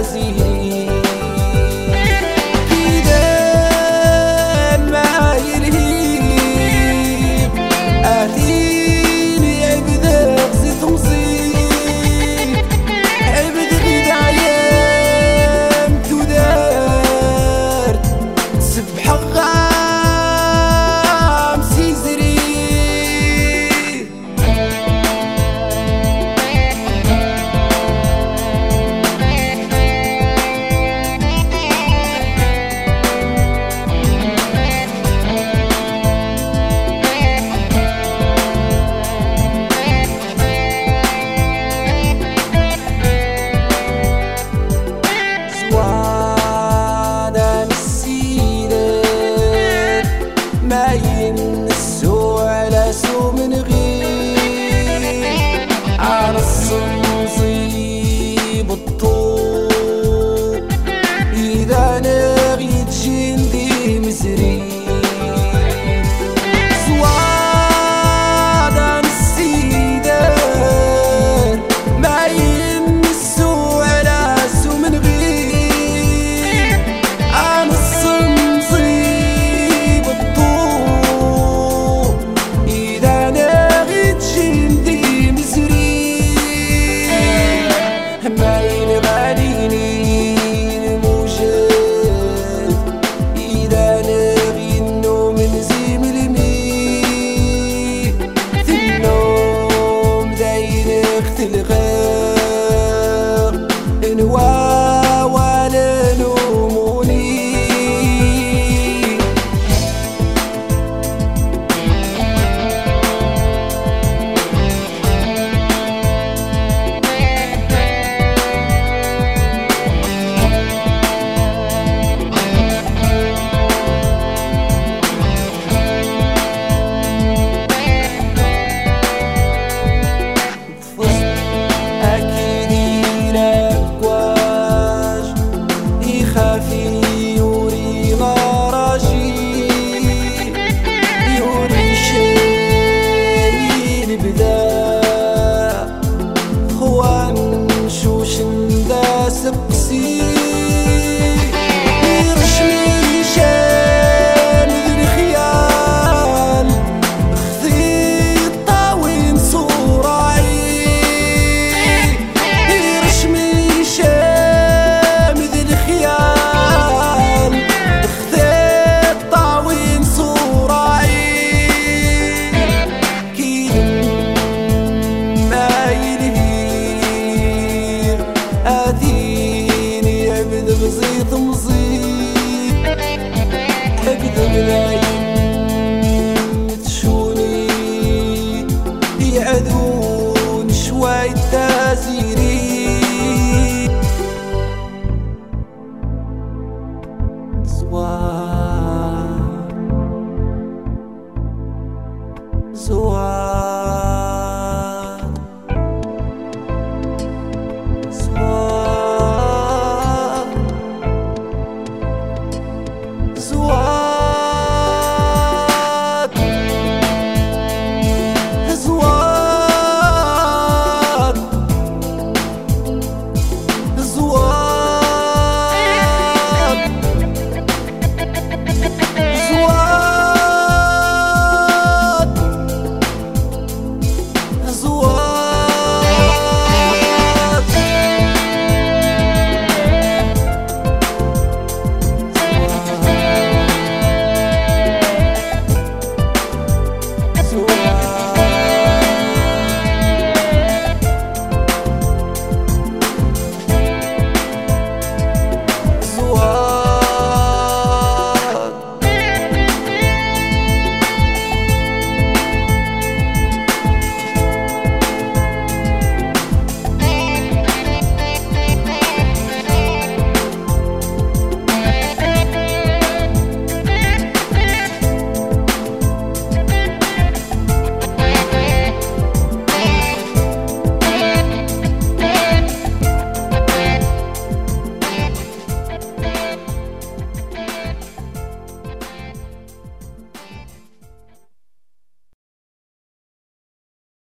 تازيري كده ما يرهيب آتيني عبد غزيت مصيب عبد غيد عيام تدارت سبح غام سيزري السوء على سوء من غير على الصنصيب الطوب إذا نغي تجندي مسري زوادا السيدان ما السوء على سوء من غير على الصنصيب الطوب ما ينغاليني الموجد إذا نغي النوم نزيم المي في النوم داين اخت الغار انوا ولا نوموني سقسي يرشمي شان الخيال خذي طاوين صوراي يرشمي شان الخيال خذي طاوين صوراي كي ما يلهي عبد غزيت مصيب عبد غلايم تشوني يعذون شوي تازيري زوار